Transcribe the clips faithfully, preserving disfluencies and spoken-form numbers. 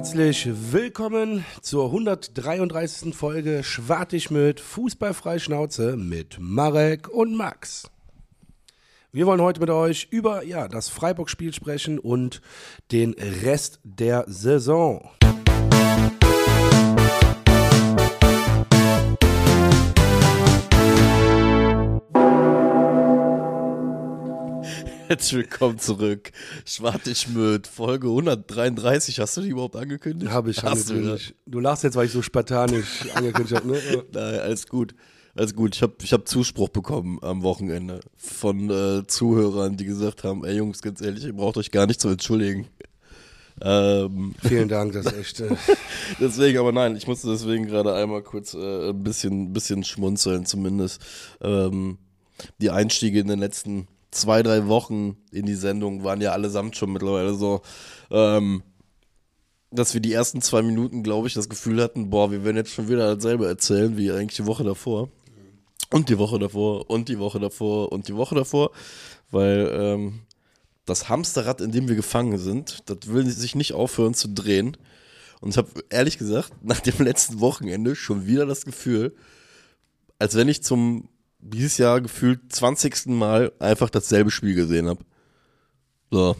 Herzlich willkommen zur hundertdreiunddreißigsten Folge Schwartig mit Fußballfrei Schnauze mit Marek und Max. Wir wollen heute mit euch über ja, das Freiburg-Spiel sprechen und den Rest der Saison. Herzlich willkommen zurück. Schwartig mit Folge hundertdreiunddreißig. Hast du die überhaupt angekündigt? Habe ich Hast angekündigt. Du, du lachst jetzt, weil ich so spartanisch angekündigt habe, ne? Nein, alles gut. Alles gut. Ich habe ich hab Zuspruch bekommen am Wochenende von äh, Zuhörern, die gesagt haben, ey Jungs, ganz ehrlich, ihr braucht euch gar nicht zu entschuldigen. Ähm, Vielen Dank, das ist echt... Äh deswegen, aber nein, ich musste deswegen gerade einmal kurz äh, ein bisschen, bisschen schmunzeln zumindest. Ähm, die Einstiege in den letzten zwei, drei Wochen in die Sendung waren ja allesamt schon mittlerweile so, ähm, dass wir die ersten zwei Minuten, glaube ich, das Gefühl hatten, boah, wir werden jetzt schon wieder dasselbe erzählen, wie eigentlich die Woche davor. Und die Woche davor und die Woche davor und die Woche davor, weil ähm, das Hamsterrad, in dem wir gefangen sind, das will sich nicht aufhören zu drehen. Und ich habe ehrlich gesagt nach dem letzten Wochenende schon wieder das Gefühl, als wenn ich zum dieses Jahr gefühlt zwanzigsten Mal einfach dasselbe Spiel gesehen habe. So.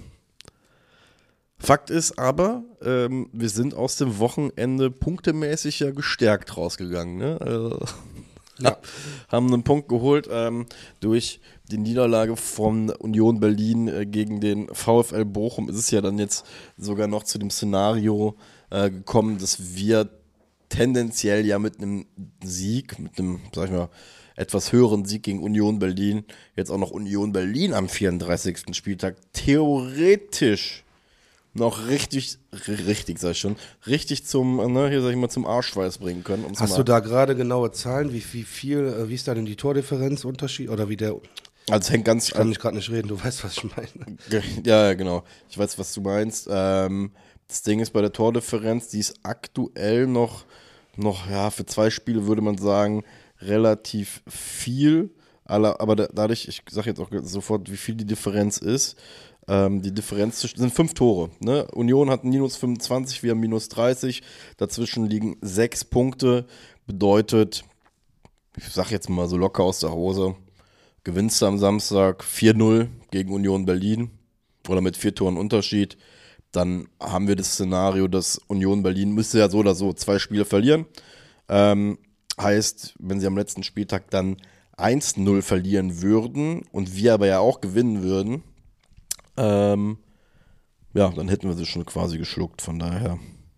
Fakt ist aber, ähm, wir sind aus dem Wochenende punktemäßig ja gestärkt rausgegangen. Ne? Also, ja. Haben einen Punkt geholt ähm, durch die Niederlage von Union Berlin äh, gegen den VfL Bochum. Ist es ja dann jetzt sogar noch zu dem Szenario äh, gekommen, dass wir tendenziell ja mit einem Sieg, mit einem, sag ich mal, etwas höheren Sieg gegen Union Berlin, jetzt auch noch Union Berlin am vierunddreißigsten Spieltag, theoretisch noch richtig, richtig, sag ich schon, richtig zum, ne, hier sag ich mal, zum Arschschweiß bringen können. Hast mal du da gerade genaue Zahlen, wie, wie viel, wie ist da denn die Tordifferenzunterschied oder wie der... Also es hängt ganz... Ich kann mich gerade nicht reden, du weißt, was ich meine. Ja, ja, genau. Ich weiß, was du meinst. Ähm, das Ding ist bei der Tordifferenz, die ist aktuell noch, noch, ja, für zwei Spiele würde man sagen, relativ viel, aber dadurch, ich sage jetzt auch sofort, wie viel die Differenz ist. Ähm, die Differenz sind fünf Tore. Ne? Union hat minus fünfundzwanzig, wir haben minus dreißig. Dazwischen liegen sechs Punkte. Bedeutet, ich sage jetzt mal so locker aus der Hose, gewinnst du am Samstag vier null gegen Union Berlin oder mit vier Toren Unterschied, dann haben wir das Szenario, dass Union Berlin müsste ja so oder so zwei Spiele verlieren. Ähm, Heißt, wenn sie am letzten Spieltag dann eins null verlieren würden und wir aber ja auch gewinnen würden, ähm, ja, dann hätten wir sie schon quasi geschluckt. Von daher,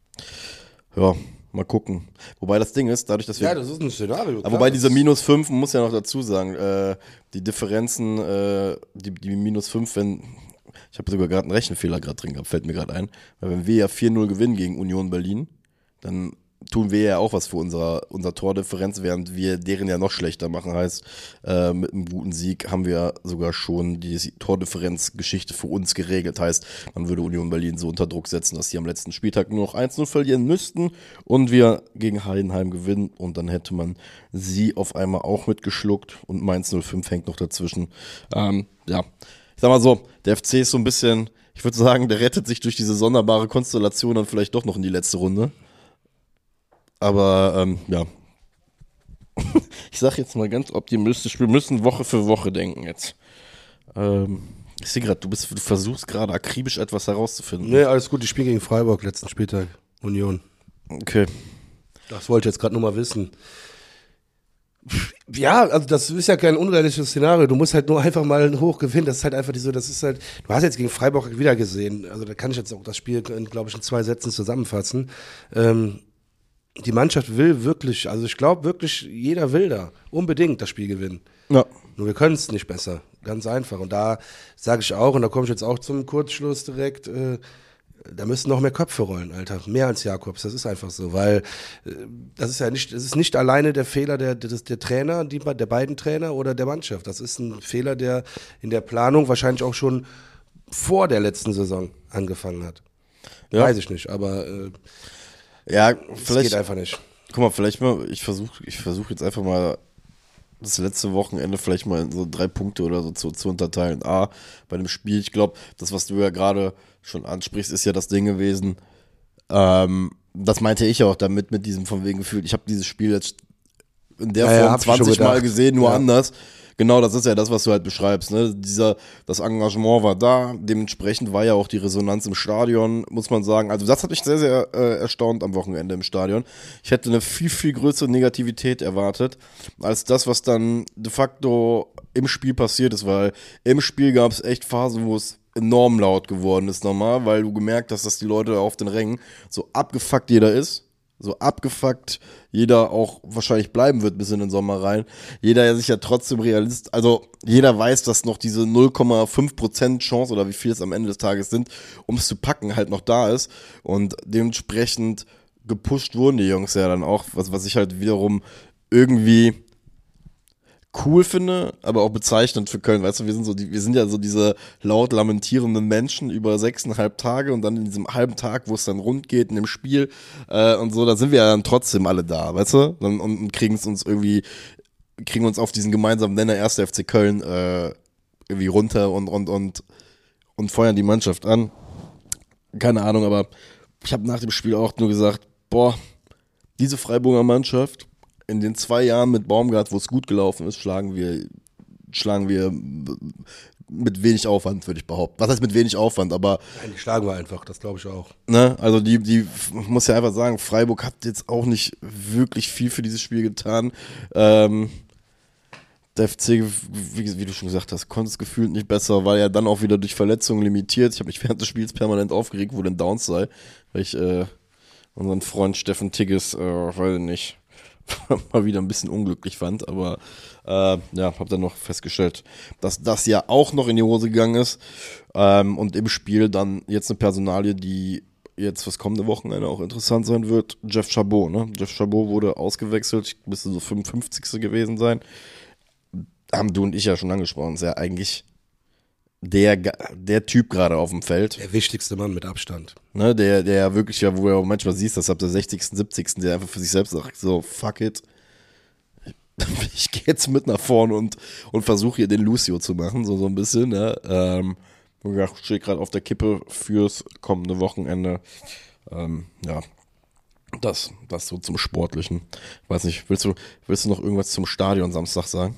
ja, mal gucken. Wobei das Ding ist, dadurch, dass wir... Ja, das ist ein Szenario. Aber wobei dieser minus fünf, man muss ja noch dazu sagen, äh, die Differenzen, äh, die, die minus fünf, wenn... Ich habe sogar gerade einen Rechenfehler gerade drin gehabt, fällt mir gerade ein. Weil wenn wir ja vier null gewinnen gegen Union Berlin, dann tun wir ja auch was für unsere, unsere Tordifferenz, während wir deren ja noch schlechter machen. Heißt, äh, mit einem guten Sieg haben wir sogar schon die Tordifferenzgeschichte für uns geregelt. Heißt, man würde Union Berlin so unter Druck setzen, dass sie am letzten Spieltag nur noch eins null verlieren müssten und wir gegen Heidenheim gewinnen und dann hätte man sie auf einmal auch mitgeschluckt und Mainz null fünf hängt noch dazwischen. Ähm, ja, ich sag mal so, der F C ist so ein bisschen, ich würde sagen, der rettet sich durch diese sonderbare Konstellation dann vielleicht doch noch in die letzte Runde. Aber, ähm, ja. Ich sag jetzt mal ganz optimistisch, wir müssen Woche für Woche denken jetzt. Ähm, ich sehe gerade, du, bist, du versuchst gerade akribisch etwas herauszufinden. Nee, alles gut, ich spiele gegen Freiburg letzten Spieltag. Union. Okay. Das wollte ich jetzt gerade nur mal wissen. Ja, also das ist ja kein unrealistisches Szenario. Du musst halt nur einfach mal hoch gewinnen. Das ist halt einfach so, das ist halt, du hast jetzt gegen Freiburg wieder gesehen. Also da kann ich jetzt auch das Spiel, glaube ich, in zwei Sätzen zusammenfassen. Ähm, Die Mannschaft will wirklich, also ich glaube wirklich, jeder will da unbedingt das Spiel gewinnen. Ja. Nur wir können es nicht besser, ganz einfach. Und da sage ich auch, und da komme ich jetzt auch zum Kurzschluss direkt, äh, da müssen noch mehr Köpfe rollen, Alter. Mehr als Jakobs, das ist einfach so, weil äh, das ist ja nicht, es ist nicht alleine der Fehler der, der, der Trainer, die, der beiden Trainer oder der Mannschaft. Das ist ein Fehler, der in der Planung wahrscheinlich auch schon vor der letzten Saison angefangen hat. Ja. Weiß ich nicht, aber äh, Ja, das vielleicht. geht einfach nicht. Guck mal, vielleicht mal, ich versuche ich versuch jetzt einfach mal das letzte Wochenende vielleicht mal in so drei Punkte oder so zu, zu unterteilen. A, bei dem Spiel, ich glaube, das, was du ja gerade schon ansprichst, ist ja das Ding gewesen, Ähm, das meinte ich auch damit, mit diesem von wegen Gefühl. Ich habe dieses Spiel jetzt in der Ja, ja, Form hab ich schon zwanzig Mal gedacht. gesehen, nur Ja. anders. Genau, das ist ja das, was du halt beschreibst. Ne? Dieser, das Engagement war da, dementsprechend war ja auch die Resonanz im Stadion, muss man sagen. Also das hat mich sehr, sehr äh, erstaunt am Wochenende im Stadion. Ich hätte eine viel, viel größere Negativität erwartet, als das, was dann de facto im Spiel passiert ist, weil im Spiel gab es echt Phasen, wo es enorm laut geworden ist nochmal, weil du gemerkt hast, dass die Leute auf den Rängen so abgefuckt jeder ist. So abgefuckt jeder auch wahrscheinlich bleiben wird bis in den Sommer rein. Jeder der sich ja trotzdem realist, also jeder weiß, dass noch diese null Komma fünf Prozent Chance oder wie viel es am Ende des Tages sind, um es zu packen, halt noch da ist. Und dementsprechend gepusht wurden die Jungs ja dann auch, was, was ich halt wiederum irgendwie cool finde, aber auch bezeichnend für Köln. Weißt du, wir sind so die, wir sind ja so diese laut lamentierenden Menschen über sechseinhalb Tage und dann in diesem halben Tag, wo es dann rund geht in dem Spiel äh, und so, da sind wir ja dann trotzdem alle da, weißt du? Und, und kriegen es uns irgendwie, kriegen uns auf diesen gemeinsamen Nenner erster F C Köln äh, irgendwie runter und, und, und, und feuern die Mannschaft an. Keine Ahnung, aber ich habe nach dem Spiel auch nur gesagt, boah, diese Freiburger Mannschaft, in den zwei Jahren mit Baumgart, wo es gut gelaufen ist, schlagen wir, schlagen wir mit wenig Aufwand, würde ich behaupten. Was heißt mit wenig Aufwand, aber Nein, die schlagen wir einfach, das glaube ich auch. ne, also die, die, ich muss ja einfach sagen, Freiburg hat jetzt auch nicht wirklich viel für dieses Spiel getan. Ähm, der F C, wie, wie du schon gesagt hast, konnte es gefühlt nicht besser, war ja dann auch wieder durch Verletzungen limitiert. Ich habe mich während des Spiels permanent aufgeregt, wo denn Downs sei, weil ich äh, unseren Freund Steffen Tigges, äh, weiß ich nicht, mal wieder ein bisschen unglücklich fand, aber äh, ja, habe dann noch festgestellt, dass das ja auch noch in die Hose gegangen ist ähm, und im Spiel dann jetzt eine Personalie, die jetzt fürs kommende Wochenende auch interessant sein wird, Jeff Chabot, ne? Jeff Chabot wurde ausgewechselt, müsste so fünfundfünfzigste gewesen sein. Haben du und ich ja schon angesprochen, ist ja eigentlich der, der Typ gerade auf dem Feld. Der wichtigste Mann mit Abstand. Ne, der, der wirklich ja, wo du auch manchmal siehst, dass ab der sechzigsten, siebzigsten der einfach für sich selbst sagt, so, fuck it. Ich gehe jetzt mit nach vorne und, und versuche hier den Lucio zu machen, so, so ein bisschen, ne. Ähm, steht gerade auf der Kippe fürs kommende Wochenende. Ähm, ja, das, das so zum Sportlichen. Ich weiß nicht, willst du, willst du noch irgendwas zum Stadion Samstag sagen?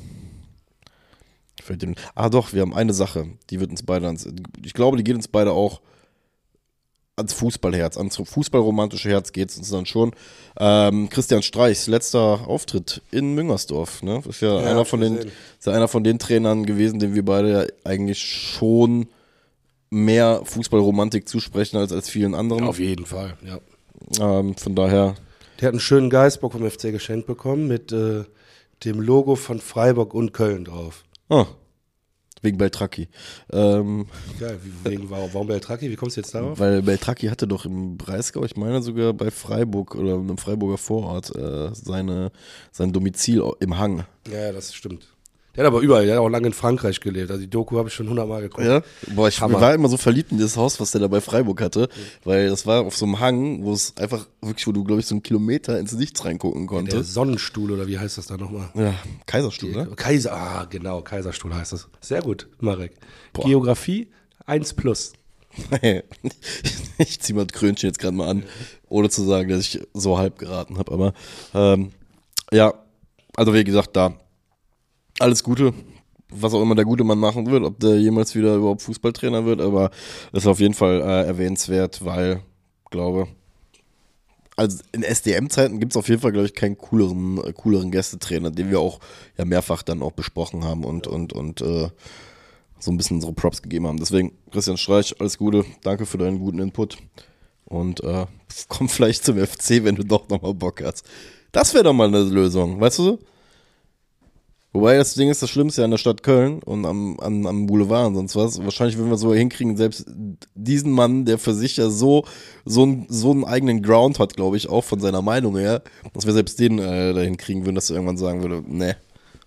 Ah doch, wir haben eine Sache, die wird uns beide ans, ich glaube, die geht uns beide auch ans Fußballherz, ans fußballromantische Herz geht es uns dann schon. Ähm, Christian Streichs letzter Auftritt in Müngersdorf, ne? Ist ja, Ja, einer von den, ist ja einer von den Trainern gewesen, dem wir beide ja eigentlich schon mehr Fußballromantik zusprechen als als vielen anderen. Auf jeden Fall, ja. Ähm, von daher. Der hat einen schönen Geißbock vom F C geschenkt bekommen mit äh, dem Logo von Freiburg und Köln drauf. Ah, wegen Beltracchi. Ähm, Geil, wie, wegen, warum Beltracchi? Wie kommst du jetzt darauf? Weil Beltracchi hatte doch im Breisgau, ich meine sogar bei Freiburg oder einem Freiburger Vorort, äh, seine, sein Domizil im Hang. Ja, ja, das stimmt. Der hat aber überall, der hat auch lange in Frankreich gelebt. Also die Doku habe ich schon hundertmal geguckt. Ja? Boah, ich Hammer. war immer so verliebt in dieses Haus, was der da bei Freiburg hatte, weil das war auf so einem Hang, wo es einfach wirklich, wo du, glaube ich, so einen Kilometer ins Nichts reingucken Der konntest. Sonnenstuhl oder wie heißt das da nochmal? Ja, Kaiserstuhl, ne? Kaiser, ah genau, Kaiserstuhl heißt das. Sehr gut, Marek. Boah. Geografie eins plus. Ich zieh mal das Krönchen jetzt gerade mal an, ohne zu sagen, dass ich so halb geraten habe, aber ähm, ja, also wie gesagt, da alles Gute, was auch immer der gute Mann machen wird, ob der jemals wieder überhaupt Fußballtrainer wird, aber ist auf jeden Fall äh, erwähnenswert, weil, glaube, also in S D M-Zeiten gibt es auf jeden Fall, glaube ich, keinen cooleren, äh, cooleren Gästetrainer, den wir auch ja mehrfach dann auch besprochen haben und, und, und äh, so ein bisschen unsere Props gegeben haben. Deswegen, Christian Streich, alles Gute, danke für deinen guten Input und äh, komm vielleicht zum F C, wenn du doch nochmal Bock hast. Das wäre doch mal eine Lösung, weißt du? Wobei das Ding ist, das Schlimmste an der Stadt Köln und am, am, am Boulevard und sonst was. Wahrscheinlich würden wir so hinkriegen, selbst diesen Mann, der für sich ja so, so, ein, so einen eigenen Ground hat, glaube ich, auch von seiner Meinung her, dass wir selbst den äh, dahin kriegen würden, dass er irgendwann sagen würde, ne.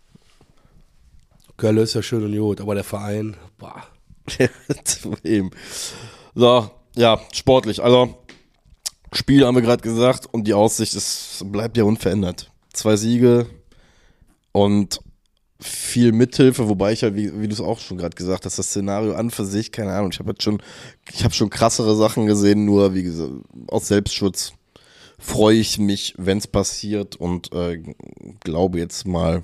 Köln ist ja schön und gut, aber der Verein, boah. Eben. So, ja, sportlich. Also, Spiel haben wir gerade gesagt und die Aussicht ist, bleibt ja unverändert. Zwei Siege und viel Mithilfe, wobei ich halt, wie, wie du es auch schon gerade gesagt hast, das Szenario an für sich, keine Ahnung, ich habe jetzt schon, ich habe schon krassere Sachen gesehen, nur wie gesagt, aus Selbstschutz freue ich mich, wenn es passiert und äh, glaube jetzt mal,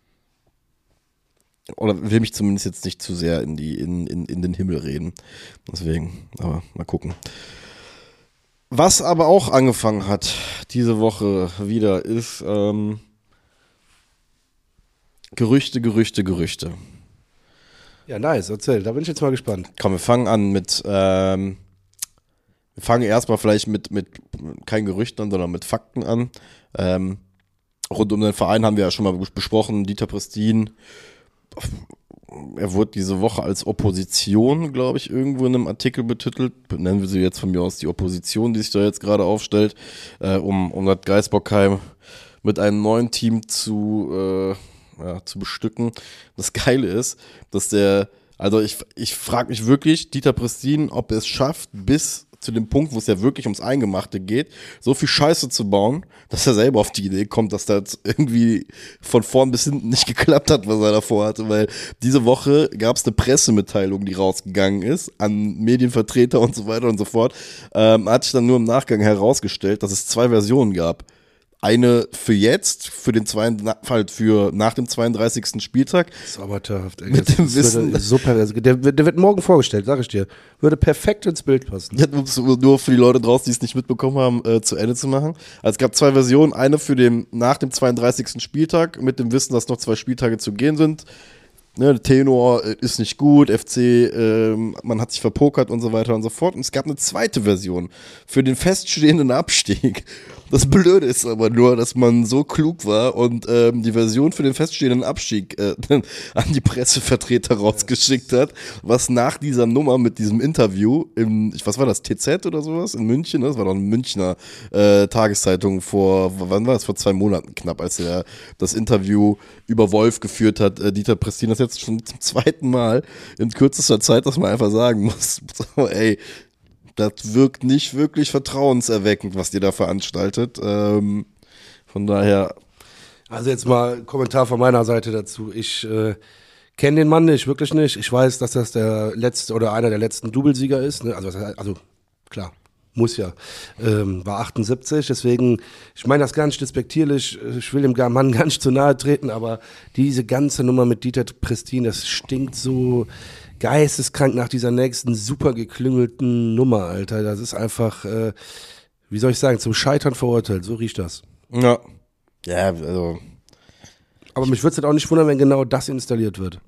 oder will mich zumindest jetzt nicht zu sehr in die in, in, in den Himmel reden. Deswegen, aber mal gucken. Was aber auch angefangen hat diese Woche wieder ist ähm, Gerüchte, Gerüchte, Gerüchte. Ja, nice, erzähl, da bin ich jetzt mal gespannt. Komm, wir fangen an mit ähm, wir fangen erstmal vielleicht mit, mit kein Gerüchten an, sondern mit Fakten an. Ähm, rund um den Verein haben wir ja schon mal besprochen, Dieter Prestin. Er wurde diese Woche als Opposition, glaube ich, irgendwo in einem Artikel betitelt. Nennen wir sie jetzt von mir aus die Opposition, die sich da jetzt gerade aufstellt, äh, um, um das Geisbockheim mit einem neuen Team zu, äh, ja, zu bestücken. Das Geile ist, dass der, also ich, ich frage mich wirklich, Dieter Prestin, ob er es schafft, bis zu dem Punkt, wo es ja wirklich ums Eingemachte geht, so viel Scheiße zu bauen, dass er selber auf die Idee kommt, dass das irgendwie von vorn bis hinten nicht geklappt hat, was er davor hatte, weil diese Woche gab es eine Pressemitteilung, die rausgegangen ist, an Medienvertreter und so weiter und so fort, ähm, hat sich dann nur im Nachgang herausgestellt, dass es zwei Versionen gab. Eine für jetzt, für den zweiten, halt für nach dem zweiunddreißigsten Spieltag. Zauberhaft, ey. Mit dem Wissen. Super, also der, der wird morgen vorgestellt, sag ich dir. Würde perfekt ins Bild passen. Ja, nur für die Leute draußen, die es nicht mitbekommen haben, äh, zu Ende zu machen. Also es gab zwei Versionen. Eine für den nach dem zweiunddreißigsten Spieltag, mit dem Wissen, dass noch zwei Spieltage zu gehen sind. Ne, Tenor ist nicht gut, F C, äh, man hat sich verpokert und so weiter und so fort. Und es gab eine zweite Version für den feststehenden Abstieg. Das Blöde ist aber nur, dass man so klug war und ähm, die Version für den feststehenden Abstieg äh, an die Pressevertreter rausgeschickt hat, was nach dieser Nummer mit diesem Interview im, was war das, T Z oder sowas in München, das war doch eine Münchner äh, Tageszeitung vor, wann war das, vor zwei Monaten knapp, als er das Interview über Wolf geführt hat, äh, Dieter Prestin, das jetzt schon zum zweiten Mal in kürzester Zeit, dass man einfach sagen muss, so, ey, das wirkt nicht wirklich vertrauenserweckend, was ihr da veranstaltet. Ähm, von daher. Also jetzt mal Kommentar von meiner Seite dazu. Ich äh, kenne den Mann nicht, wirklich nicht. Ich weiß, dass das der letzte oder einer der letzten Doublesieger ist. Ne? Also, also klar, muss ja. Ähm, war achtundsiebzig, deswegen, ich meine das gar nicht despektierlich. Ich will dem Mann gar nicht zu nahe treten, aber diese ganze Nummer mit Dieter Prestin, das stinkt so geisteskrank nach dieser nächsten super geklüngelten Nummer, Alter. Das ist einfach, äh, wie soll ich sagen, zum Scheitern verurteilt. So riecht das. Ja. Ja, also. Aber mich würde es halt auch nicht wundern, wenn genau das installiert wird.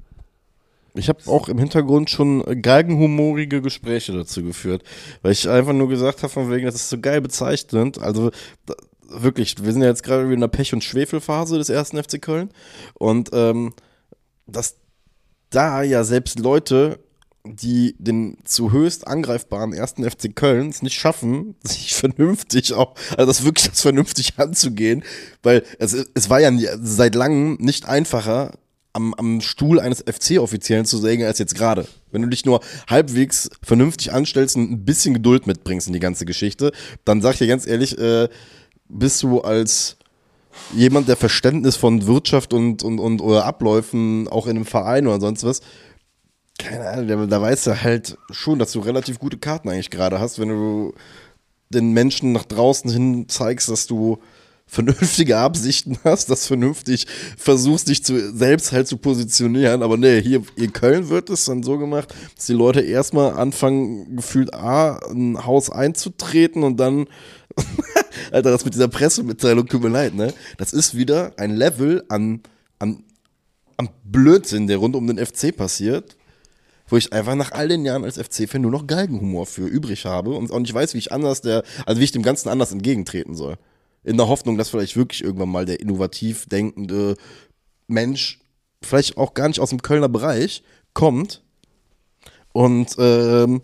Ich habe auch im Hintergrund schon galgenhumorige Gespräche dazu geführt, weil ich einfach nur gesagt habe, von wegen, das ist so geil bezeichnend. Also da, wirklich, wir sind ja jetzt gerade in der Pech- und Schwefelphase des ersten F C Köln und ähm, das da ja selbst Leute, die den zu höchst angreifbaren ersten F C Köln es nicht schaffen, sich vernünftig auch, also das wirklich das vernünftig anzugehen, weil es, es war ja seit langem nicht einfacher, am, am Stuhl eines F C-Offiziellen zu sägen, als jetzt gerade. Wenn du dich nur halbwegs vernünftig anstellst und ein bisschen Geduld mitbringst in die ganze Geschichte, dann sag ich dir ganz ehrlich, äh, bist du als jemand, der Verständnis von Wirtschaft und, und, und oder Abläufen auch in einem Verein oder sonst was, keine Ahnung, da weißt du halt schon, dass du relativ gute Karten eigentlich gerade hast, wenn du den Menschen nach draußen hin zeigst, dass du vernünftige Absichten hast, dass vernünftig versuchst, dich zu, selbst halt zu positionieren, aber nee, hier in Köln wird es dann so gemacht, dass die Leute erstmal anfangen, gefühlt A, ein Haus einzutreten und dann Alter, das mit dieser Pressemitteilung, tut mir leid, ne? Das ist wieder ein Level an, an, an Blödsinn, der rund um den F C passiert, wo ich einfach nach all den Jahren als F C-Fan nur noch Galgenhumor für übrig habe und auch nicht weiß, wie ich anders der, also wie ich dem Ganzen anders entgegentreten soll. In der Hoffnung, dass vielleicht wirklich irgendwann mal der innovativ denkende Mensch, vielleicht auch gar nicht aus dem Kölner Bereich, kommt und ähm,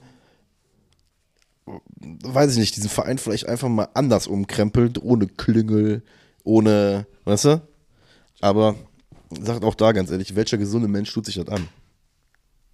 weiß ich nicht, diesen Verein vielleicht einfach mal anders umkrempelt, ohne Klüngel, ohne, weißt du? Aber sagt auch da ganz ehrlich, welcher gesunde Mensch tut sich das an?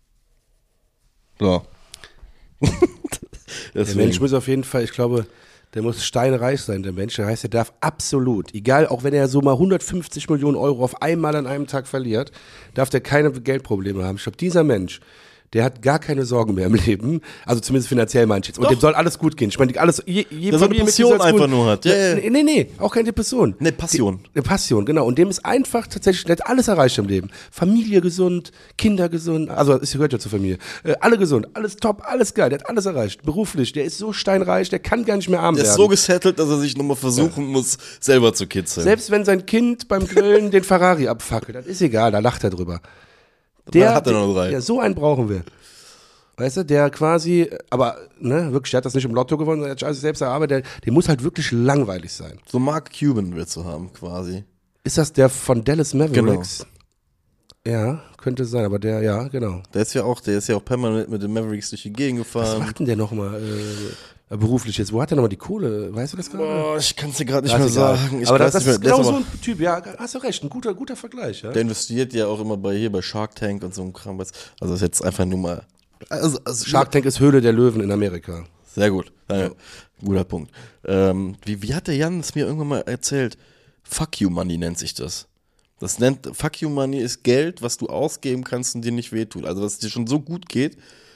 So. Der Mensch muss auf jeden Fall, ich glaube, Der muss steinreich sein, der Mensch. Das heißt, er darf absolut, egal, auch wenn er so mal hundertfünfzig Millionen Euro auf einmal an einem Tag verliert, darf der keine Geldprobleme haben. Ich glaube, dieser Mensch, der hat gar keine Sorgen mehr im Leben. Also zumindest finanziell meine ich jetzt. Und Doch. dem soll alles gut gehen. Ich meine, alles, je, je Der so eine Passion einfach nur hat. Ja, ja. Nee, nee, nee, auch keine Depression. Eine Passion. Die, eine Passion, genau. Und dem ist einfach tatsächlich, der hat alles erreicht im Leben. Familie gesund, Kinder gesund, also es gehört ja zur Familie. Äh, alle gesund, alles top, alles geil, der hat alles erreicht. Beruflich, der ist so steinreich, der kann gar nicht mehr arm Der werden. ist so gesettelt, dass er sich nochmal versuchen ja. muss, selber zu kitzeln. Selbst wenn sein Kind beim Grillen den Ferrari abfackelt, das ist egal, da lacht er drüber. Der, Dann hat er noch drei. Ja, so einen brauchen wir. Weißt du, der quasi, aber ne, wirklich, der hat das nicht im Lotto gewonnen, der hat alles selbst erarbeitet, der, der muss halt wirklich langweilig sein. So Mark Cuban willst du haben, quasi. Ist das der von Dallas Mavericks? Genau. Ja, könnte sein, aber der, ja, genau. Der ist ja auch, der ist ja auch permanent mit den Mavericks durch die Gegend gefahren. Was macht denn der nochmal äh, beruflich jetzt? Wo hat der nochmal die Kohle? Weißt du das gerade? Boah, ich kann es dir gerade nicht das mehr egal. sagen. Ich aber das, weiß das nicht ist mehr. genau Der so ist ein Typ, ja, hast du recht, ein guter, guter Vergleich. Ja? Der investiert ja auch immer bei hier bei Shark Tank und so einem Kram. Also das ist jetzt einfach nur mal. Also, also Shark Tank ist Höhle der Löwen in Amerika. Sehr gut. Ja. Guter Punkt. Ähm, wie, wie hat der Jan es mir irgendwann mal erzählt? Fuck you money nennt sich das. Das nennt, Fuck you money ist Geld, was du ausgeben kannst und dir nicht wehtut. Also, was dir schon so gut geht,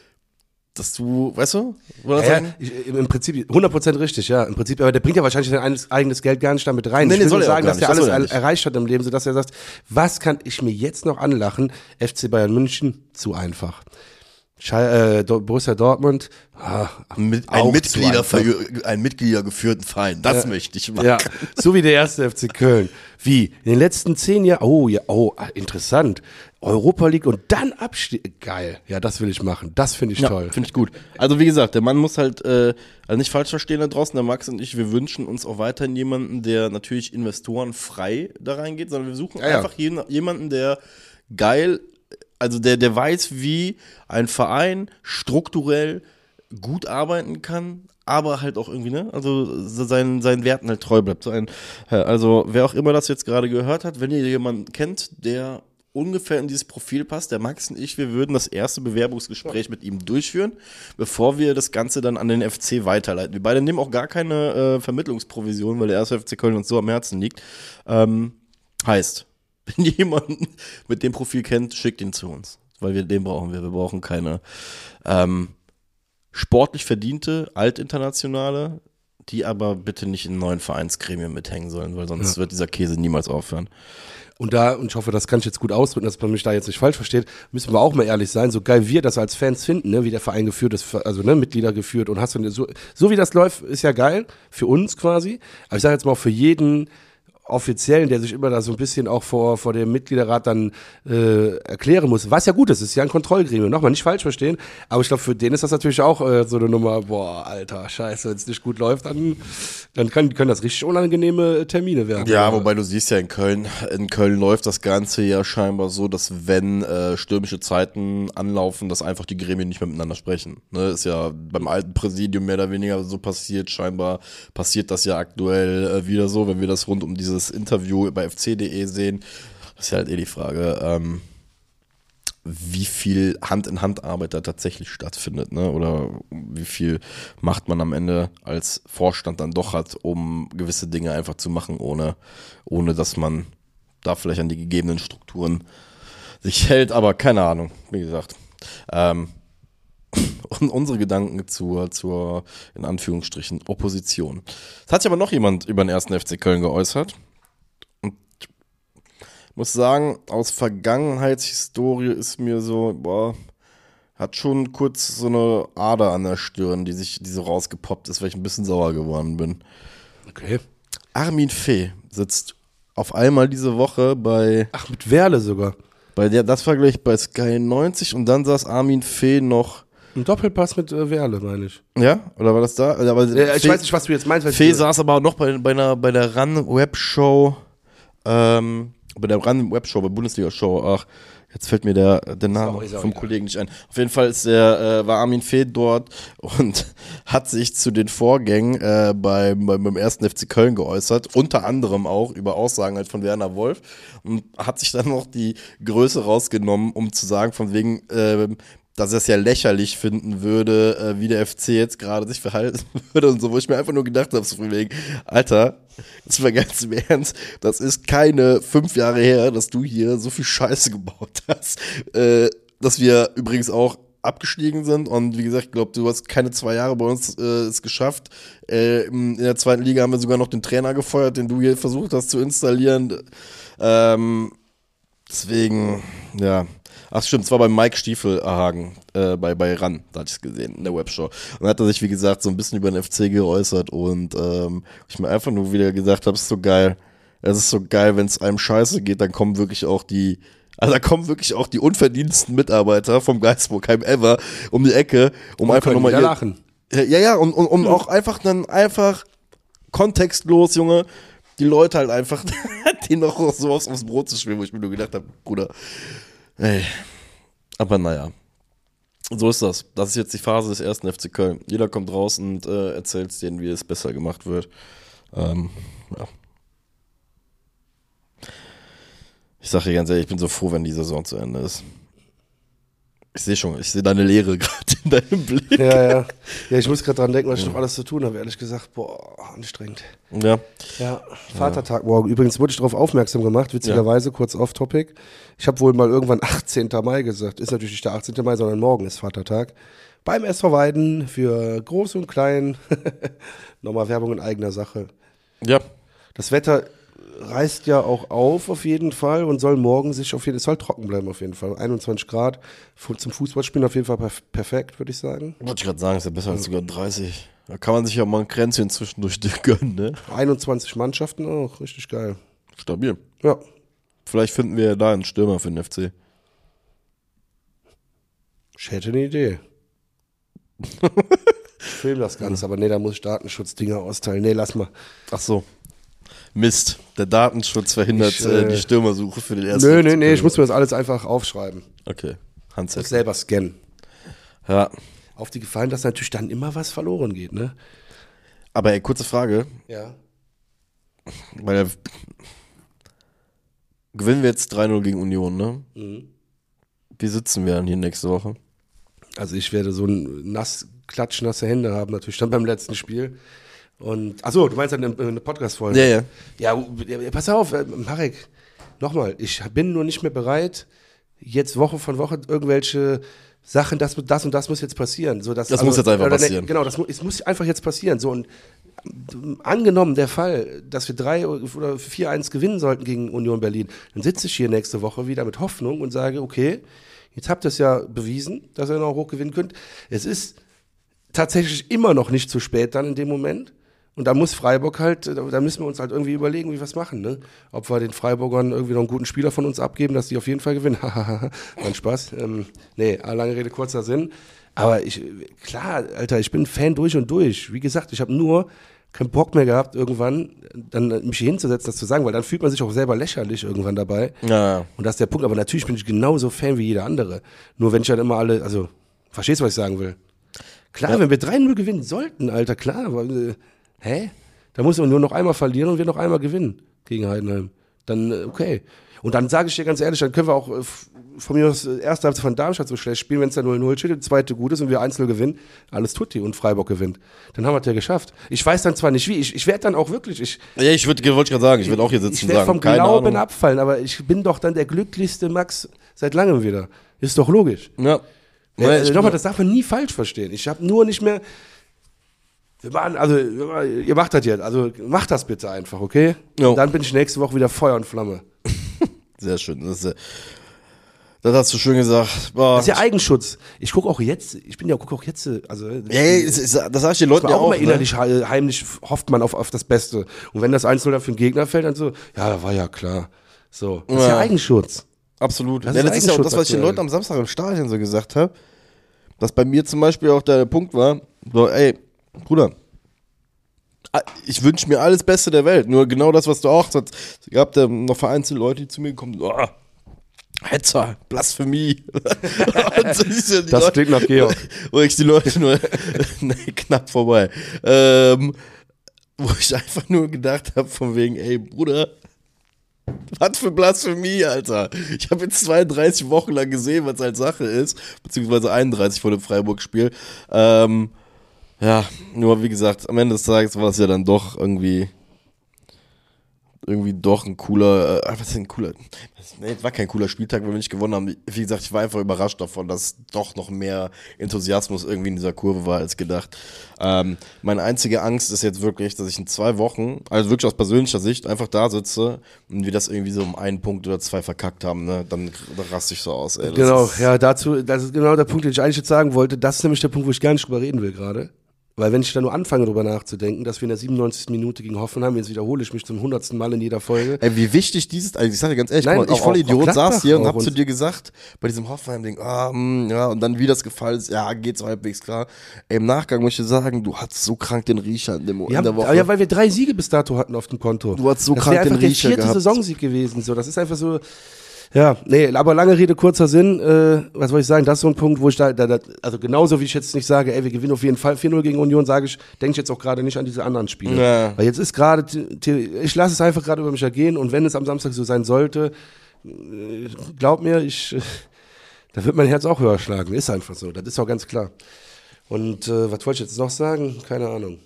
dass du, weißt du? Ja, ja, ich, im Prinzip, hundert Prozent richtig, ja. Im Prinzip, aber der bringt ja wahrscheinlich sein eigenes Geld gar nicht damit rein. Nee, ich nee, will soll nur er auch sagen, gar dass der nicht. Das alles soll er nicht. erreicht hat im Leben, sodass er sagt, was kann ich mir jetzt noch anlachen? F C Bayern München, zu einfach. Schei- äh, Borussia Dortmund, ah, Mit, auch ein, Mitglieder, zu einfach. ein Mitgliedergeführten Verein, das Ja. möchte ich machen. Ja, so wie der erste F C Köln. Wie? In den letzten zehn Jahren, oh ja, oh, interessant. Europa League und dann Abstieg. Geil. Ja, das will ich machen. Das finde ich Ja, toll. finde ich gut. Also wie gesagt, der Mann muss halt, äh, also nicht falsch verstehen da draußen, der Max und ich, wir wünschen uns auch weiterhin jemanden, der natürlich Investoren frei da reingeht, sondern wir suchen Ja, ja. einfach jeden, jemanden, der geil, also der, der weiß, wie ein Verein strukturell gut arbeiten kann, aber halt auch irgendwie, ne, also seinen, seinen Werten halt treu bleibt. So ein, also wer auch immer das jetzt gerade gehört hat, wenn ihr jemanden kennt, der ungefähr in dieses Profil passt, der Max und ich, wir würden das erste Bewerbungsgespräch mit ihm durchführen, bevor wir das Ganze dann an den F C weiterleiten. Wir beide nehmen auch gar keine äh, Vermittlungsprovision, weil der erste F C Köln uns so am Herzen liegt. Ähm, heißt, wenn ihr jemanden mit dem Profil kennt, schickt ihn zu uns, weil wir den brauchen wir. Wir brauchen keine ähm, sportlich verdiente, altinternationale, die aber bitte nicht in neuen Vereinsgremien mithängen sollen, weil sonst ja. wird dieser Käse niemals aufhören. Und da, und ich hoffe, das kann ich jetzt gut ausdrücken, dass man mich da jetzt nicht falsch versteht, müssen wir auch mal ehrlich sein, so geil wir das als Fans finden, ne, wie der Verein geführt ist, also ne, Mitglieder geführt und hast du, so, so wie das läuft, ist ja geil, für uns quasi, aber ich sage jetzt mal auch für jeden Offiziellen, der sich immer da so ein bisschen auch vor, vor dem Mitgliederrat dann äh, erklären muss, was ja gut ist, es ist ja ein Kontrollgremium, nochmal nicht falsch verstehen, aber ich glaube, für den ist das natürlich auch äh, so eine Nummer, boah, Alter, scheiße, wenn es nicht gut läuft, dann, dann kann, können das richtig unangenehme Termine werden. Ja, wobei du siehst ja in Köln, in Köln läuft das Ganze ja scheinbar so, dass wenn äh, stürmische Zeiten anlaufen, dass einfach die Gremien nicht mehr miteinander sprechen. Ne, ist ja beim alten Präsidium mehr oder weniger so passiert, scheinbar passiert das ja aktuell äh, wieder so, wenn wir das rund um diese das Interview bei f c punkt de sehen, das ist ja halt eh die Frage, ähm, wie viel Hand-in-Hand-Arbeit da tatsächlich stattfindet, ne? Oder wie viel Macht man am Ende als Vorstand dann doch hat, um gewisse Dinge einfach zu machen, ohne, ohne dass man da vielleicht an die gegebenen Strukturen sich hält, aber keine Ahnung, wie gesagt. Ähm, Und unsere Gedanken zur, zur, in Anführungsstrichen, Opposition. Es hat sich aber noch jemand über den ersten F C Köln geäußert. Und ich muss sagen, aus Vergangenheitshistorie ist mir so, boah, hat schon kurz so eine Ader an der Stirn, die sich, die so rausgepoppt ist, weil ich ein bisschen sauer geworden bin. Okay. Armin Fee sitzt auf einmal diese Woche bei... Ach, mit Werle sogar. Bei der, das war gleich bei Sky neunzig und dann saß Armin Fee noch... Ein Doppelpass mit äh, Werle, meine ich. Ja? Oder war das da? Aber äh, ich Fee, weiß nicht, was du jetzt meinst. Fee saß aber auch noch bei, bei, einer, bei der RAN-Webshow, ähm, bei der RAN-Webshow, bei Bundesliga-Show, ach, jetzt fällt mir der, der Name Sorry, sorry, vom ja. Kollegen nicht ein. Auf jeden Fall ist der, äh, war Armin Fee dort und hat sich zu den Vorgängen äh, beim, beim ersten F C Köln geäußert, unter anderem auch über Aussagen halt von Werner Wolf und hat sich dann noch die Größe rausgenommen, um zu sagen, von wegen, äh, dass er es ja lächerlich finden würde, äh, wie der F C jetzt gerade sich verhalten würde und so, wo ich mir einfach nur gedacht habe, so von wegen, Alter, das war ganz im Ernst, das ist keine fünf Jahre her, dass du hier so viel Scheiße gebaut hast, äh, dass wir übrigens auch abgestiegen sind und wie gesagt, ich glaube, du hast keine zwei Jahre bei uns äh, es geschafft. Äh, in der zweiten Liga haben wir sogar noch den Trainer gefeuert, den du hier versucht hast zu installieren. Ähm, deswegen, ja. Ach stimmt, es war bei Mike Stiefelhagen, äh, bei, bei RAN, da hatte ich es gesehen, in der Webshow. Und da hat er sich, wie gesagt, so ein bisschen über den F C geäußert und ähm, ich mir einfach nur wieder gesagt habe, es ist so geil. Es ist so geil, wenn es einem scheiße geht, dann kommen wirklich auch die, also da kommen wirklich auch die unverdiensten Mitarbeiter vom Geisburgheim ever um die Ecke, um Wir einfach können nochmal wieder ihr, lachen. ja, ja, und, und, und auch einfach dann einfach kontextlos, Junge, die Leute halt einfach, die noch so aufs, aufs Brot zu schwimmen, wo ich mir nur gedacht habe, Bruder, ey, aber naja, so ist das. Das ist jetzt die Phase des ersten F C Köln. Jeder kommt raus und äh, erzählt denen, wie es besser gemacht wird. Ähm, ja. Ich sag dir ganz ehrlich, ich bin so froh, wenn die Saison zu Ende ist. Ich sehe schon, ich sehe deine Leere gerade in deinem Blick. Ja, ja. Ja, ich muss gerade dran denken, was ich noch alles zu tun habe. Ehrlich gesagt, boah, anstrengend. Ja. Ja, Vatertag morgen. Übrigens wurde ich darauf aufmerksam gemacht, witzigerweise, kurz off-topic. Ich habe wohl mal irgendwann achtzehnten Mai gesagt. Ist natürlich nicht der achtzehnten Mai, sondern morgen ist Vatertag. Beim S V Weiden für Groß und Klein. Nochmal Werbung in eigener Sache. Ja. Das Wetter reißt ja auch auf auf jeden Fall und soll morgen sich auf jeden Fall, soll trocken bleiben auf jeden Fall. einundzwanzig Grad, zum Fußballspielen auf jeden Fall perf- perfekt, würde ich sagen. Wollte ich gerade sagen, ist ja besser als sogar dreißig. Da kann man sich ja mal ein Kränzchen zwischendurch gönnen, ne? einundzwanzig Mannschaften auch, richtig geil. Stabil. Ja. Vielleicht finden wir ja da einen Stürmer für den F C. Ich hätte eine Idee. Ich film das Ganze, aber nee, da muss ich Datenschutzdinger austeilen. Nee, lass mal. Ach so. Mist, der Datenschutz verhindert Ich, äh, äh, die Stürmersuche für den ersten. Nö, nö, nee, ich muss mir das alles einfach aufschreiben. Okay, Und Handzettel. selber scannen. Ja, Auf die Gefallen, dass natürlich dann immer was verloren geht, ne? aber ey, kurze Frage, Ja. weil der, gewinnen wir jetzt drei null gegen Union, ne? Mhm. Wie sitzen wir dann hier nächste Woche? Also ich werde so ein nass, klatschnasse Hände haben, natürlich dann beim letzten Spiel. Und, achso, du meinst dann eine, eine Podcast-Folge? Ja, ja. Ja, ja, pass auf, äh, Marek, nochmal, ich bin nur nicht mehr bereit, jetzt Woche von Woche irgendwelche Sachen, das, das und das muss jetzt passieren. So, dass, Das muss jetzt einfach oder, passieren. Ne, genau, das mu- es muss einfach jetzt passieren. So, und ähm, angenommen der Fall, dass wir drei oder vier eins gewinnen sollten gegen Union Berlin, dann sitze ich hier nächste Woche wieder mit Hoffnung und sage, okay, jetzt habt ihr es ja bewiesen, dass ihr noch hoch gewinnen könnt. Es ist tatsächlich immer noch nicht zu spät dann in dem Moment. Und da muss Freiburg halt, da müssen wir uns halt irgendwie überlegen, wie wir es machen, ne? Ob wir den Freiburgern irgendwie noch einen guten Spieler von uns abgeben, dass die auf jeden Fall gewinnen. Hahaha, mein Spaß. Ähm, nee, lange Rede, kurzer Sinn. Aber ich, klar, Alter, ich bin Fan durch und durch. Wie gesagt, ich habe nur keinen Bock mehr gehabt, irgendwann dann mich hier hinzusetzen, das zu sagen, weil dann fühlt man sich auch selber lächerlich irgendwann dabei. Ja, Und das ist der Punkt. Aber natürlich bin ich genauso Fan wie jeder andere. Nur wenn ich halt immer alle, also, verstehst du, was ich sagen will? Klar, Ja. wenn wir drei null gewinnen sollten, Alter, klar, aber, äh, hä? Da muss man nur noch einmal verlieren und wir noch einmal gewinnen gegen Heidenheim. Dann, äh, okay. Und dann sage ich dir ganz ehrlich, dann können wir auch äh, f- von mir aus äh, erste Halbzeit von Darmstadt so schlecht spielen, wenn es da null null steht, die zweite gut ist und wir eins null gewinnen, alles tutti und Freiburg gewinnt. Dann haben wir es ja geschafft. Ich weiß dann zwar nicht wie, ich, ich werde dann auch wirklich, ich, ja ich würd- wollte gerade sagen, ich würde auch hier sitzen ich und werde sagen, vom keine Glauben Ahnung. abfallen, aber ich bin doch dann der glücklichste Max seit langem wieder. Ist doch logisch. Ja. Ja, Ja, ich- nochmal, das darf man nie falsch verstehen. Ich habe nur nicht mehr. Wir machen, also, ihr macht das jetzt. Also, macht das bitte einfach, okay? Jo. Und dann bin ich nächste Woche wieder Feuer und Flamme. Sehr schön. Das, ist, äh, das hast du schön gesagt. Boah. Das ist ja Eigenschutz. Ich gucke auch jetzt, ich bin ja, gucke auch jetzt, also. Ey, es ist, das sag ich den Leuten war ja auch auch. mal Ne? innerlich he- heimlich hofft man auf, auf das Beste. Und wenn das eins null dann für den Gegner fällt, dann so, ja, war ja klar. So. Das ist ja Ja. Eigenschutz. Absolut. Das Ja, ist das ist ja auch das, was ich den aktuell. Leuten am Samstag im Stadion so gesagt habe. Dass bei mir zum Beispiel auch der Punkt war, so, ey, Bruder, ich wünsche mir alles Beste der Welt. Nur genau das, was du auch sagst. Es gab da noch vereinzelt Leute, die zu mir kommen, oh, Hetzer, Blasphemie. Und so ist ja die Das Leute, klingt nach Georg. Wo ich die Leute nur, nee, knapp vorbei. Ähm, wo ich einfach nur gedacht habe, von wegen, ey, Bruder, Was für Blasphemie, Alter. Ich habe jetzt zweiunddreißig Wochen lang gesehen, was halt Sache ist, beziehungsweise einunddreißig vor dem Freiburg-Spiel. Ähm, ja, nur wie gesagt, am Ende des Tages war es ja dann doch irgendwie irgendwie doch ein cooler, äh, was ist ein cooler, nee, es war kein cooler Spieltag, weil wir nicht gewonnen haben. Wie gesagt, ich war einfach überrascht davon, dass doch noch mehr Enthusiasmus irgendwie in dieser Kurve war als gedacht. Ähm, meine einzige Angst ist jetzt wirklich, dass ich in zwei Wochen, also wirklich aus persönlicher Sicht, einfach da sitze und wir das irgendwie so um einen Punkt oder zwei verkackt haben, ne? Dann, dann raste ich so aus, ey. Das Genau, ist, ja, dazu, das ist genau der Punkt, den ich eigentlich jetzt sagen wollte. Das ist nämlich der Punkt, wo ich gar nicht drüber reden will gerade. Weil wenn ich da nur anfange, drüber nachzudenken, dass wir in der siebenundneunzigsten Minute gegen Hoffenheim, jetzt wiederhole ich mich zum hundertsten Mal in jeder Folge. Ey, wie wichtig dieses, also ich sag dir ganz ehrlich, Nein, guck mal, ich auch- voll auch- Idiot auch saß hier und Gladbach hab auch zu und- dir gesagt, bei diesem Hoffenheim-Ding, ah, mh, ja, und dann wie das gefallen ist, ja, geht's halbwegs klar. Ey, im Nachgang muss ich dir sagen, du hattest so krank den Riecher in, dem, Wir in haben, der Woche. ja, weil wir drei Siege bis dato hatten auf dem Konto. Du hattest so das krank wäre den einfach der Riecher vierte gehabt. Saisonsieg gewesen. So, das ist einfach so. Ja, nee, aber lange Rede, kurzer Sinn. Äh, was soll ich sagen? Das ist so ein Punkt, wo ich da, da, da, also genauso wie ich jetzt nicht sage, ey, wir gewinnen auf jeden Fall vier null gegen Union, sage ich, denke ich jetzt auch gerade nicht an diese anderen Spiele. Ja. Weil jetzt ist gerade, t- t- ich lasse es einfach gerade über mich ergehen und wenn es am Samstag so sein sollte, äh, glaub mir, ich, äh, da wird mein Herz auch höher schlagen. Ist einfach so, das ist auch ganz klar. Und äh, was wollte ich jetzt noch sagen? Keine Ahnung.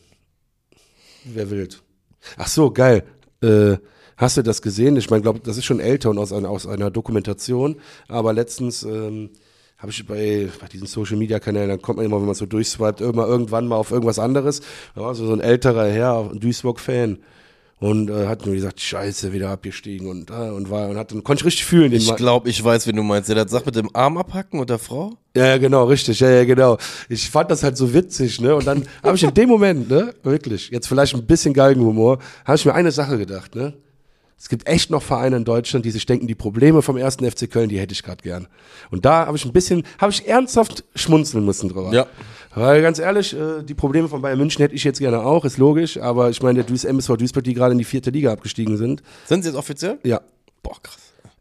Wer wild. Ach so, geil. Äh, hast du das gesehen? Ich meine, glaube, das ist schon älter und aus einer, aus einer Dokumentation. Aber letztens ähm, habe ich bei, bei diesen Social Media Kanälen, dann kommt man immer, wenn man so durchswiped, immer irgendwann mal auf irgendwas anderes. Da war so, so ein älterer Herr, ein Duisburg-Fan. Und äh, hat nur gesagt, Scheiße, wieder abgestiegen und äh, und war und hat dann konnte ich richtig fühlen. Den Ich Mann. glaube, ich weiß, wen du meinst. Der hat Sache mit dem Arm abhacken und der Frau? Ja, ja, genau, richtig, ja, ja, genau. Ich fand das halt so witzig, ne? Und dann habe ich in dem Moment, ne, wirklich, jetzt vielleicht ein bisschen Galgenhumor, habe ich mir eine Sache gedacht, ne? Es gibt echt noch Vereine in Deutschland, die sich denken, die Probleme vom ersten F C Köln, die hätte ich gerade gern. Und da habe ich ein bisschen, habe ich ernsthaft schmunzeln müssen drüber. Ja. Weil ganz ehrlich, äh, die Probleme von Bayern München hätte ich jetzt gerne auch, ist logisch, aber ich meine, der Duis M S V Duisburg, die gerade in die vierte Liga abgestiegen sind, Sind sie jetzt offiziell? ja, Boah, krass.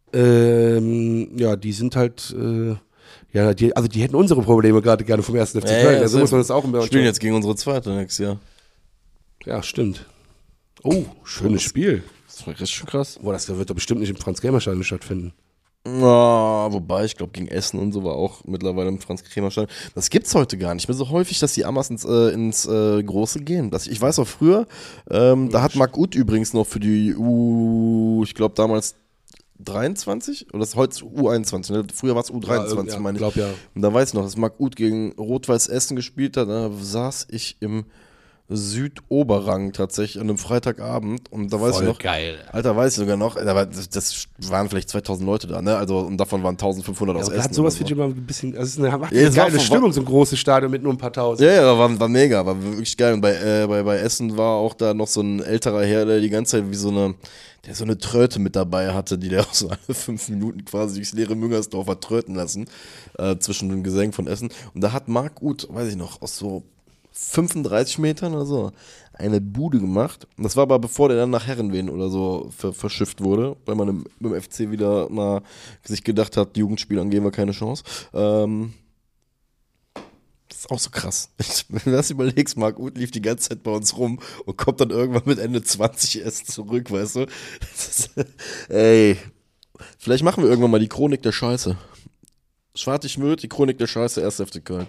ähm, ja, die sind halt, äh, ja, die, also die hätten unsere Probleme gerade gerne vom ersten F C Ja, Köln. ja, Also so muss man das auch im Spielen jetzt gegen unsere zweite nächstes Jahr. Ja, stimmt. Oh, schönes Spiel. Das war richtig krass. Boah, das wird doch bestimmt nicht im Franz-Kremer-Stadion stattfinden. Ja, wobei, ich glaube, gegen Essen und so war auch mittlerweile im Franz-Kremer-Stadion. Das gibt's heute gar nicht mehr so häufig, dass die Amas ins, äh, ins äh, Große gehen. Das, ich weiß auch früher, ähm, da hat Marc Uth übrigens noch für die U, ich glaube damals dreiundzwanzig oder ist heute U einundzwanzig, ne? Früher war es U dreiundzwanzig, ja, meine ich. glaub, ja. Und da weiß ich noch, dass Marc Uth gegen Rot-Weiß Essen gespielt hat, da saß ich im Südoberrang tatsächlich an einem Freitagabend und da weiß Voll ich noch, geil. Alter, weiß ich sogar noch, aber das, das waren vielleicht zweitausend Leute da, ne? Also und davon waren eintausendfünfhundert aus Ja, Essen. hat sowas oder finde so. ich immer ein bisschen, also es ist eine, macht Ja, eine es war geile vor- Stimmung, so ein großes Stadion mit nur ein paar tausend. Ja, ja, war, war mega, war wirklich geil. Und bei, äh, bei, bei Essen war auch da noch so ein älterer Herr, der die ganze Zeit wie so eine, der so eine Tröte mit dabei hatte, die der auch so alle fünf Minuten quasi durchs leere Müngersdorf hat tröten lassen, äh, zwischen den Gesängen von Essen. Und da hat Marc Uth, weiß ich noch, aus so fünfunddreißig Metern oder so, eine Bude gemacht. Und das war aber bevor der dann nach Herrenwehen oder so ver verschifft wurde, weil man im, im F C wieder mal sich gedacht hat, Jugendspielern geben wir keine Chance. Ähm, das ist auch so krass. Wenn du das überlegst, Marc Uth lief die ganze Zeit bei uns rum und kommt dann irgendwann mit Ende zwanzig erst zurück, weißt du? Das ist, ey, vielleicht machen wir irgendwann mal die Chronik der Scheiße. Schwartig Möd, die Chronik der Scheiße, erster F C Köln.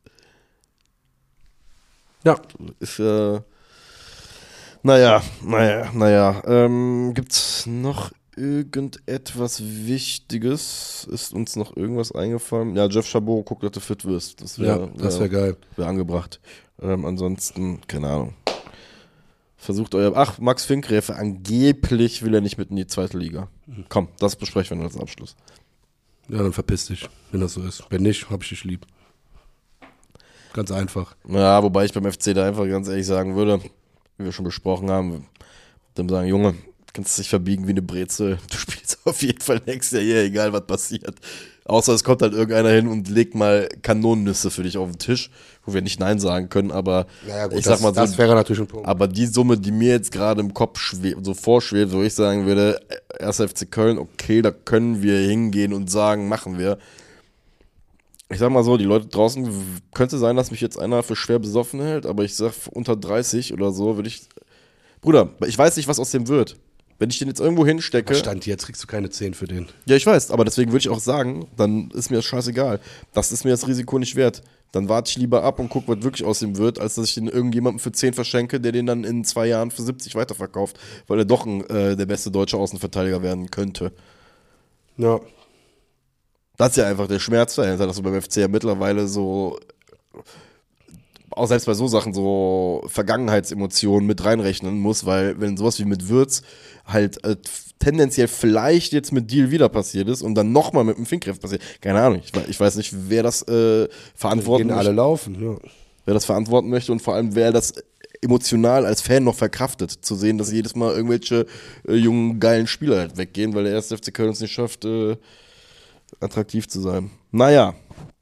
Ja. Ist äh, naja, naja, naja. Ähm, gibt's noch irgendetwas Wichtiges? Ist uns noch irgendwas eingefallen? Ja, Jeff Chabot, guck, dass du fit wirst. Das wäre Ja, das wäre geil. wär angebracht. Ähm, ansonsten, keine Ahnung. Versucht euer. Ach, Max Finkgräfe, angeblich will er nicht mit in die zweite Liga. Komm, das besprechen wir noch als Abschluss. Ja, dann verpiss dich, wenn das so ist. Wenn nicht, hab ich dich lieb. Ganz einfach. Ja, wobei ich beim F C da einfach ganz ehrlich sagen würde, wie wir schon besprochen haben, dem sagen, Junge, kannst dich verbiegen wie eine Brezel. Du spielst auf jeden Fall nächstes Jahr hier, egal was passiert. Außer es kommt halt irgendeiner hin und legt mal Kanonennüsse für dich auf den Tisch, wo wir nicht Nein sagen können, aber Ja, gut, ich das, sag mal so, das wäre natürlich ein Punkt. aber die Summe, die mir jetzt gerade im Kopf schwe- so vorschwebt, wo ich sagen würde, erster F C Köln, okay, da können wir hingehen und sagen, machen wir. Ich sag mal so, die Leute draußen, w- könnte sein, dass mich jetzt einer für schwer besoffen hält, aber ich sag, unter dreißig oder so würde ich, Bruder, ich weiß nicht, was aus dem wird. Wenn ich den jetzt irgendwo hinstecke. Stand jetzt kriegst du keine zehn für den. Ja, ich weiß, aber deswegen würde ich auch sagen, dann ist mir das scheißegal. Das ist mir das Risiko nicht wert. Dann warte ich lieber ab und gucke, was wirklich aus ihm wird, als dass ich den irgendjemandem für zehn verschenke, der den dann in zwei Jahren für siebzig weiterverkauft, weil er doch ein, äh, der beste deutsche Außenverteidiger werden könnte. Ja. Das ist ja einfach der Schmerz dahinter, dass du beim F C ja mittlerweile so, auch selbst bei so Sachen, so Vergangenheitsemotionen mit reinrechnen muss, weil wenn sowas wie mit Würz halt äh, tendenziell vielleicht jetzt mit Deal wieder passiert ist und dann nochmal mit dem Finkgräf passiert, keine Ahnung, ich, ich weiß nicht, wer das äh, verantworten möchte. alle laufen, ja. Wer das verantworten möchte und vor allem, wer das emotional als Fan noch verkraftet, zu sehen, dass jedes Mal irgendwelche äh, jungen, geilen Spieler halt weggehen, weil der erste F C Köln es nicht schafft, äh, attraktiv zu sein. Naja.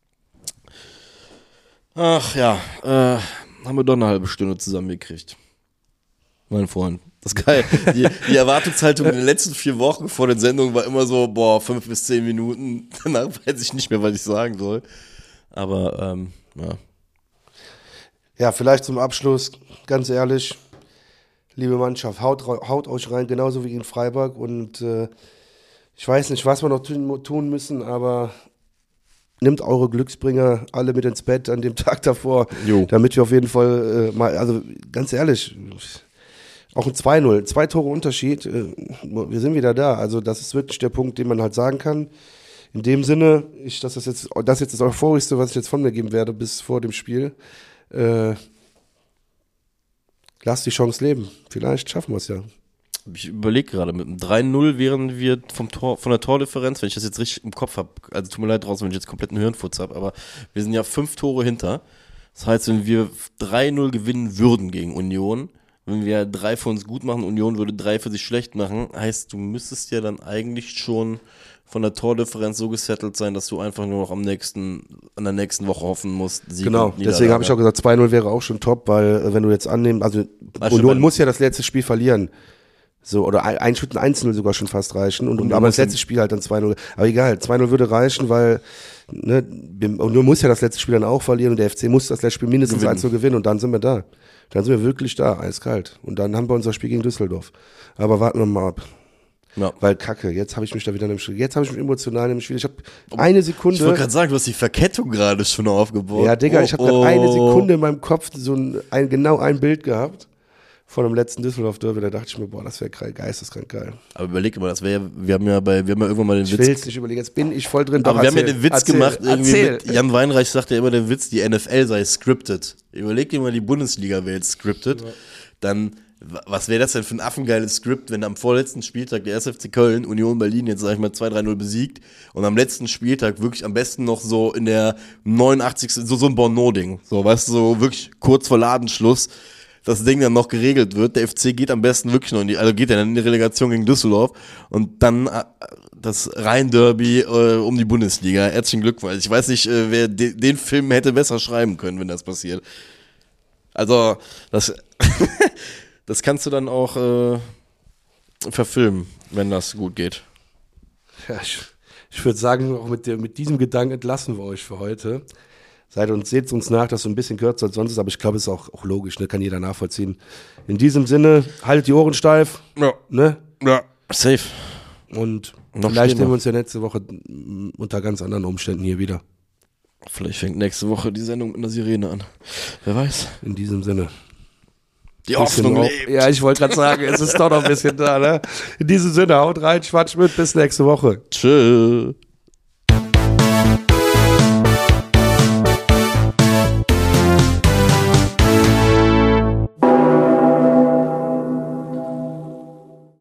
Ach ja, äh, haben wir doch eine halbe Stunde zusammengekriegt. Mein Freund. Das ist geil. Die, die Erwartungshaltung in den letzten vier Wochen vor den Sendungen war immer so, boah, fünf bis zehn Minuten. Danach weiß ich nicht mehr, was ich sagen soll. Aber, ähm, ja. Ja, vielleicht zum Abschluss, ganz ehrlich, liebe Mannschaft, haut, haut euch rein, genauso wie gegen Freiburg. Und äh, ich weiß nicht, was wir noch tun, tun müssen, aber nehmt eure Glücksbringer alle mit ins Bett an dem Tag davor, jo. Damit wir auf jeden Fall äh, mal, also ganz ehrlich, auch ein zwei null, zwei Tore Unterschied, äh, wir sind wieder da. Also das ist wirklich der Punkt, den man halt sagen kann. In dem Sinne, ich, das ist jetzt das ist jetzt das Euphorischste, was ich jetzt von mir geben werde bis vor dem Spiel. Äh, lass die Chance leben. Vielleicht schaffen wir es ja. Ich überlege gerade, mit einem drei null wären wir vom Tor, von der Tordifferenz, wenn ich das jetzt richtig im Kopf habe, also tut mir leid draußen, wenn ich jetzt komplett einen Hirnfurz habe, aber wir sind ja fünf Tore hinter. Das heißt, wenn wir drei null gewinnen würden gegen Union, wenn wir drei für uns gut machen, Union würde drei für sich schlecht machen, heißt, du müsstest ja dann eigentlich schon von der Tordifferenz so gesettelt sein, dass du einfach nur noch am nächsten, an der nächsten Woche hoffen musst. Sieg genau, deswegen habe ich auch gesagt, zwei null wäre auch schon top, weil wenn du jetzt annehmen, also Ach, Union muss ja das letzte Spiel verlieren. So, oder ein, ein Schritt eins null sogar schon fast reichen. Und, und aber das letzte Spiel halt dann zwei null. Aber egal, zwei null würde reichen, weil ne, Union muss ja das letzte Spiel dann auch verlieren und der F C muss das letzte Spiel mindestens eins null gewinnen und dann sind wir da. Dann sind wir wirklich da, eiskalt. Und dann haben wir unser Spiel gegen Düsseldorf. Aber warten wir mal ab. Ja. Weil Kacke, jetzt habe ich mich da wieder im Spiel, jetzt habe ich mich emotional im Spiel. Ich habe eine Sekunde. Ich wollte gerade sagen, du hast die Verkettung gerade schon aufgebaut. Ja, Digga, oh, ich habe gerade oh. eine Sekunde in meinem Kopf so ein, ein genau ein Bild gehabt von dem letzten Düsseldorf-Derby. Da dachte ich mir, boah, das wäre geisteskrank geil. Aber überleg mal, das wäre, wir haben ja bei, wir haben ja irgendwann mal den ich Witz. Ich will es nicht überlegen, jetzt bin ich voll drin. Aber Doch, wir erzähl, haben ja den Witz erzähl, gemacht, irgendwie erzähl. mit Jan Weinreich sagt ja immer den Witz, die N F L sei scripted. Überleg dir mal, die Bundesliga wäre jetzt scripted. Ja. Dann, was wäre das denn für ein affengeiles Skript, wenn am vorletzten Spieltag der erste F C Köln Union Berlin jetzt, sag ich mal, zwei drei null besiegt und am letzten Spieltag wirklich am besten noch so in der neunundachtzigsten so, so ein Borno-Ding. So, weißt du, so wirklich kurz vor Ladenschluss das Ding dann noch geregelt wird. Der F C geht am besten wirklich noch in die, also geht ja dann in die Relegation gegen Düsseldorf und dann äh, das Rhein-Derby äh, um die Bundesliga. Herzlichen Glückwunsch. Ich weiß nicht, äh, wer de- den Film hätte besser schreiben können, wenn das passiert. Also, das, das kannst du dann auch äh, verfilmen, wenn das gut geht. Ja, ich, ich würde sagen, auch mit, der, mit diesem Gedanken entlassen wir euch für heute. Seid uns, seht uns nach, dass es ein bisschen kürzer als sonst ist, aber ich glaube, es ist auch, auch logisch, ne? Kann jeder nachvollziehen. In diesem Sinne, haltet die Ohren steif. Ja. Ne? Ja, safe. Und Noch vielleicht schlimmer. sehen wir uns ja nächste Woche unter ganz anderen Umständen hier wieder. Vielleicht fängt nächste Woche die Sendung mit einer Sirene an. Wer weiß. In diesem Sinne. Die Hoffnung lebt. Ja, ich wollte gerade sagen, es ist doch noch ein bisschen da, ne? In diesem Sinne, haut rein, Schwatsch mit, bis nächste Woche. Tschüss.